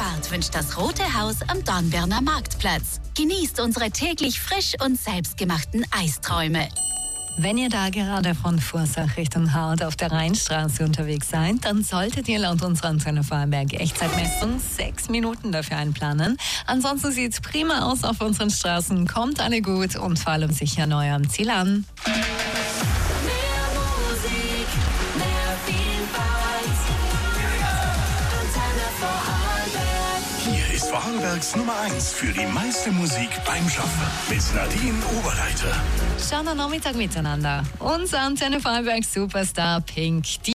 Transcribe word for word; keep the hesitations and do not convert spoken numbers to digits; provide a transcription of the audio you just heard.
Fahrt wünscht das Rote Haus am Dornbirner Marktplatz. Genießt unsere täglich frisch und selbstgemachten Eisträume. Wenn ihr da gerade von Fursach Richtung Hart auf der Rheinstraße unterwegs seid, dann solltet ihr laut unserer Antenne Vorarlberg Echtzeitmessung sechs Minuten dafür einplanen. Ansonsten sieht's prima aus auf unseren Straßen. Kommt alle gut und vor allem sicher an eurem Ziel an. Mehr Musik, mehr Vielfalt. Antenne Vorarlberg. Hier ist Vorarlbergs Nummer eins für die meiste Musik beim Schaffen. Mit Nadine Oberreiter. Schönen Nachmittag miteinander. Unser Antenne Vorarlberg Superstar Pink.